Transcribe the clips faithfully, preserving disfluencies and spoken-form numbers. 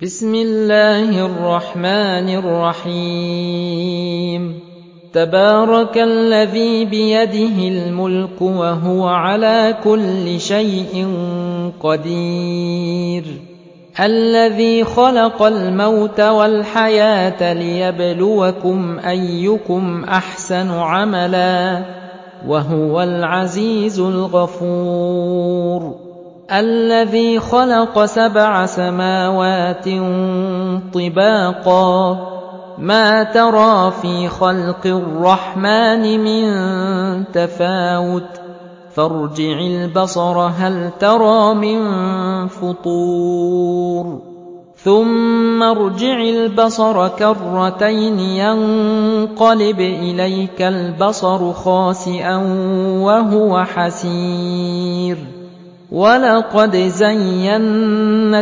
بسم الله الرحمن الرحيم تبارك الذي بيده الملك وهو على كل شيء قدير الذي خلق الموت والحياة ليبلوكم أيكم أحسن عملا وهو العزيز الغفور الذي خلق سبع سماوات طباقا ما ترى في خلق الرحمن من تفاوت فارجع البصر هل ترى من فطور ثم ارجع البصر كرتين ينقلب إليك البصر خاسئا وهو حسير ولقد زينا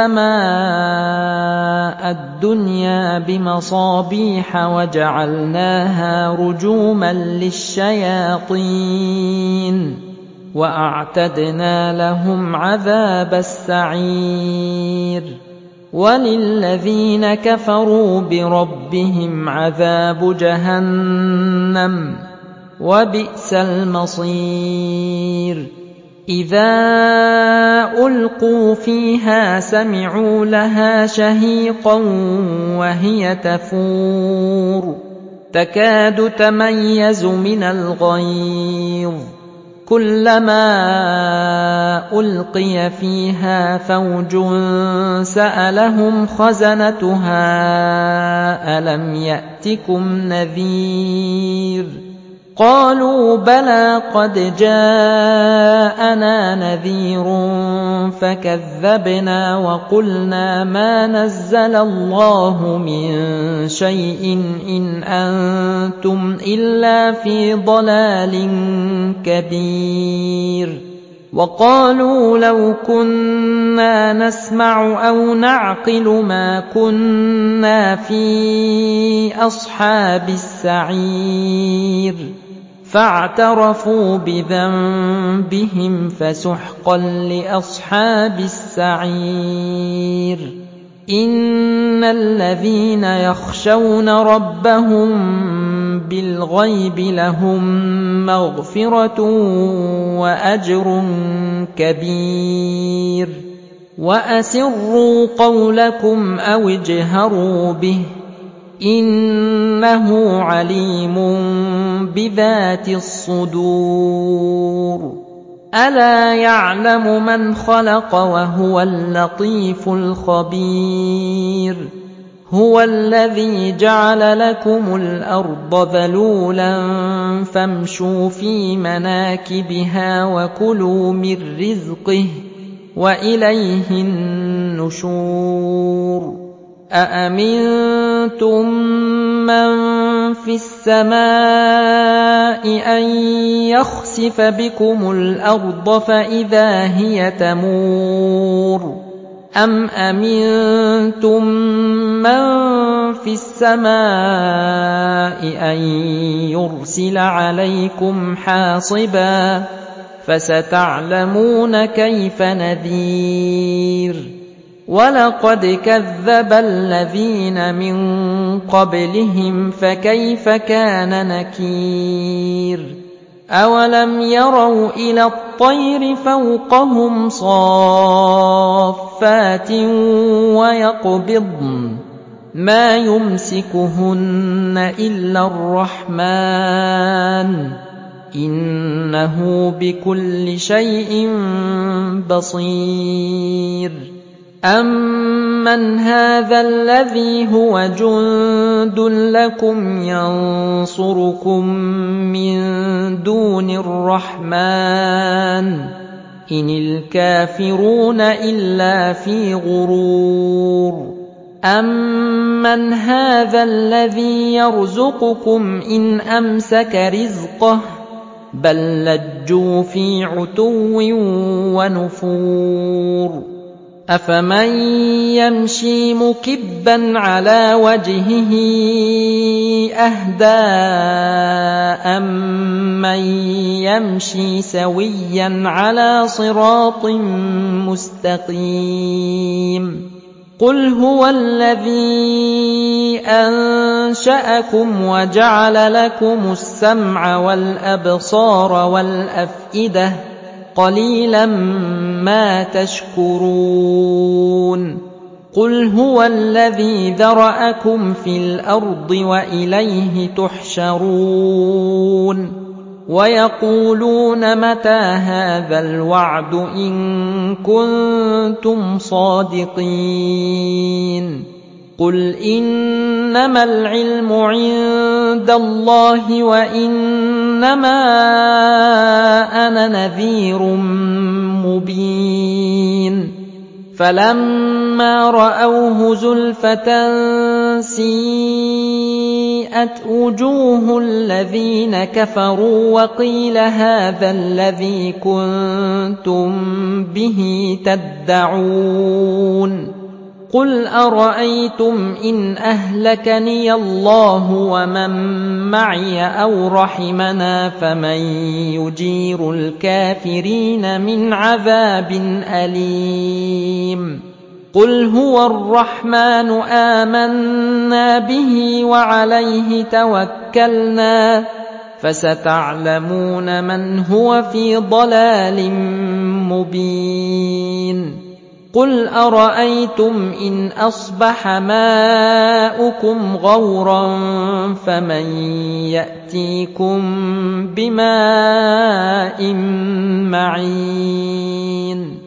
السماء الدنيا بمصابيح وجعلناها رجوما للشياطين وأعتدنا لهم عذاب السعير وللذين كفروا بربهم عذاب جهنم وبئس المصير إذا ألقوا فيها سمعوا لها شهيقا وهي تفور تكاد تميز من الغيظ كلما ألقي فيها فوج سألهم خزنتها ألم يأتكم نذير قالوا بلى قد جاءنا نذير فكذبنا وقلنا ما نزل الله من شيء إن أنتم إلا في ضلال كبير وقالوا لو كنا نسمع أو نعقل ما كنا في أصحاب السعير فاعترفوا بذنبهم فسحقا لأصحاب السعير إن الذين يخشون ربهم بالغيب لهم مغفرة وأجر كبير وأسروا قولكم أو اجهروا به إنه عليم بذات الصدور ألا يعلم من خلق وهو اللطيف الخبير هو الذي جعل لكم الأرض ذلولا فامشوا في مناكبها وكلوا من رزقه وإليه النشور أأمنتم من في السماء أن يخسف بكم الأرض فإذا هي تمور أم أمنتم من في السماء أن يرسل عليكم حاصبا فستعلمون كيف نذير ولقد كذب الذين من قبلهم فكيف كان نكير أولم يروا إلى الطير فوقهم صافات ويقبضن ما يمسكهن إلا الرحمن إنه بكل شيء بصير أمن هذا الذي هو جند لكم ينصركم من دون الرحمن إن الكافرون إلا في غرور أمن هذا الذي يرزقكم إن أمسك رزقه بل لجوا في عتو ونفور أفمن يمشي مكبا على وجهه أهدى أمن يمشي سويا على صراط مستقيم قُلْ هُوَ الَّذِي أَنشَأَكُمْ وَجَعَلَ لَكُمُ السَّمْعَ وَالْأَبْصَارَ وَالْأَفْئِدَةَ ۖ قَلِيلًا مَّا تَشْكُرُونَ قُلْ هُوَ الَّذِي ذَرَأَكُمْ فِي الْأَرْضِ وَإِلَيْهِ تُحْشَرُونَ وَيَقُولُونَ مَتَىٰ هَٰذَا الْوَعْدُ إِن كُنتُمْ صَادِقِينَ قُلْ إِنَّمَا الْعِلْمُ عِندَ اللَّهِ وَإِنَّمَا أَنَا نَذِيرٌ مُّبِينٌ فَلَمَّا رَأَوْهُ زُلْفَةً سِيئَتْ وُجُوهُ الَّذِينَ كَفَرُوا وَقِيلَ هَٰذَا الَّذِي كُنتُم بِهِ تَدَّعُونَ قُلْ أَرَأَيْتُمْ إِنْ أَهْلَكَنِيَ اللَّهُ وَمَن مَّعِيَ أَوْ رَحِمَنَا فَمَن يُجِيرُ الْكَافِرِينَ مِنْ عَذَابٍ أَلِيمٍ قُلْ هُوَ الرَّحْمَٰنُ آمَنَّا بِهِ وَعَلَيْهِ تَوَكَّلْنَا فَسَتَعْلَمُونَ مَنْ هُوَ فِي ضَلَالٍ مُّبِينٍ قُلْ أَرَأَيْتُمْ إِنْ أَصْبَحَ مَاؤُكُمْ غَوْرًا فَمَن يَأْتِيكُم بِمَاءٍ مَّعِينٍ